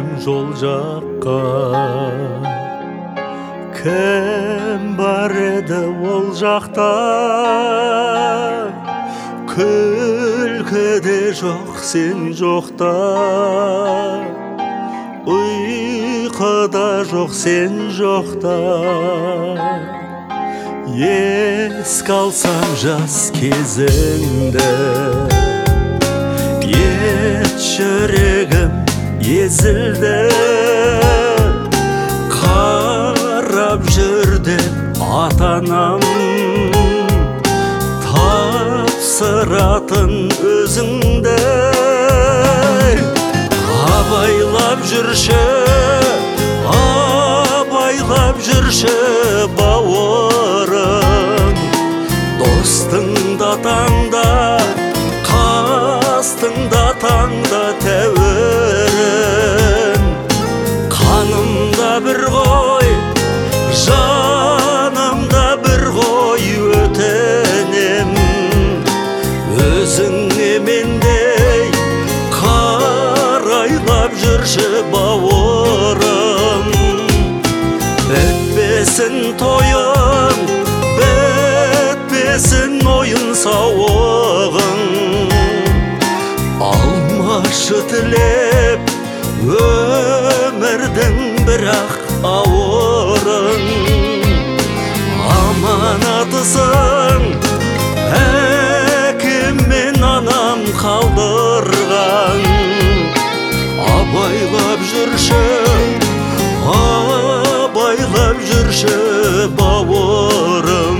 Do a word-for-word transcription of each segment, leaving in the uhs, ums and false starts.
жол жаққа. Кім бар еді ол жақта? Күлкіде жоқ сен жоқта, ұйқыда жоқ сен жоқта. Еске алсам жас кезіңді, ет жүрегім езілді. Қарап жүрдім ата-анам, тапсыратын өзіңді. Абайлап жүрші, абайлап жүрші бауырым. Достыңда таңда, қастыңда таңда тәуірім. Қанымда бір ғой, жанымда бір ғой өтінем. Өзіңе мендей қарайлап жүрші бауырым. Бітпесін тойың, бітпесін ойын сауығың. Алмашы тілеп өмірдің бірақ ауырын. Аманатысың әкем мен анам қалдырған. Абайлап жүрші, абайлап жүрші бауырым.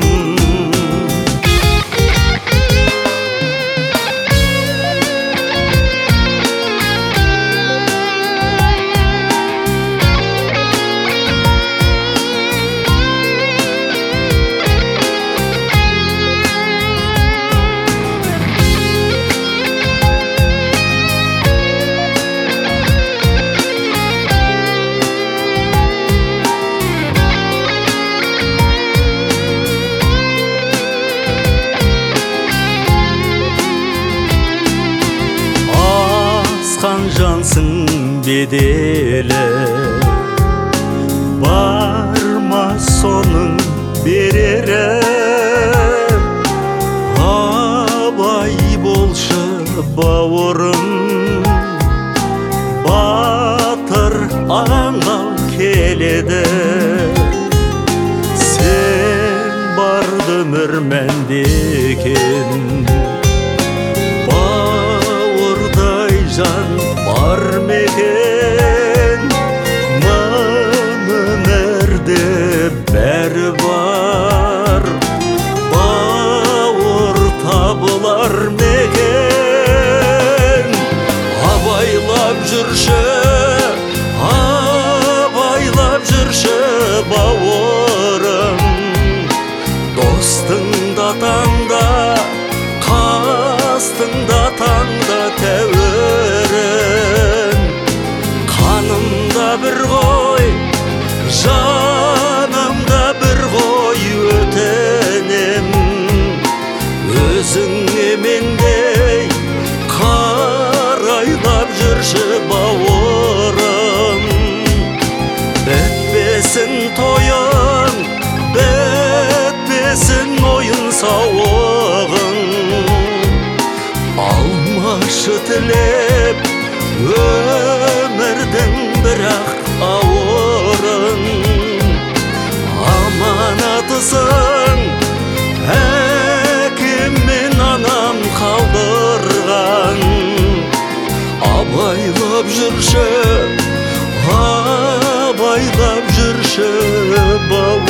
Жансың беделі, бар ма соның берері? Абай болшы бауырым, батыр аңғал келеді. Сен барды өмір мәнде екен, бауырдай жан бар мекен. Мың өмірде бәрі бар, бауыр табылар мекен. Абайлап жүрші, абайлап жүрші бауырым. Достыңда таңда, қастыңда таңда тәуірім. Қанымда бір ғой, жанымда бір ғой өтінем. Өзіңе мендей қарайлап жүрші бауырым. Бітпесін тойың, бітпесін ойын сауығың. Алмашы тілеп өмірдің бірақ ауырын. Аманатысың әкем мен анам қалдырған. Абайлап жүрші, абайлап жүрші бауырым.